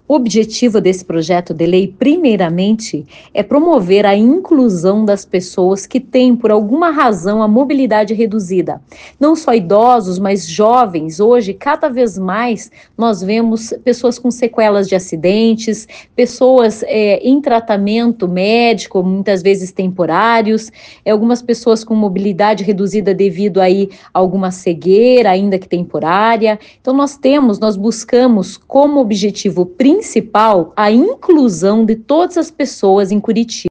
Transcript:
O objetivo desse projeto de lei, primeiramente, é promover a inclusão das pessoas que têm, por alguma razão, a mobilidade reduzida. Não só idosos, mas jovens. Hoje, cada vez mais, nós vemos pessoas com sequelas de acidentes, pessoas em tratamento médico, muitas vezes temporários, algumas pessoas com mobilidade reduzida devido aí a alguma cegueira, ainda que temporária. Então, nós buscamos como objetivo principal a inclusão de todas as pessoas em Curitiba.